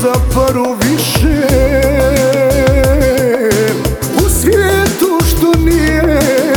za paru više u svijetu što nije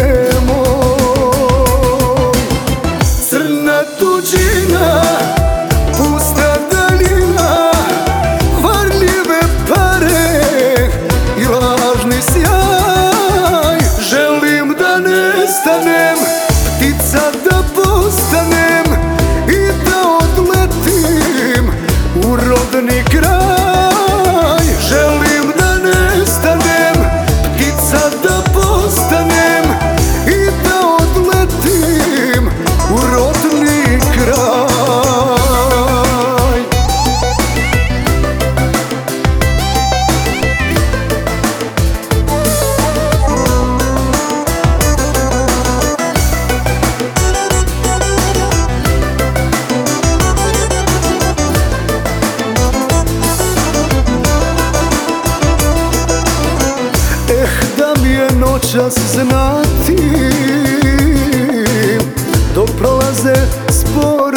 moj. Crna tuđina, pusta daljina, varljive pare i lažni sjaj. Želim da nestanem, ptica da postanem i da odletim u rodni kraj. Želim da nestanem, ptica da postanem i da odletim u rodni kraj. Da mi je noćas znati dok prolaze sporo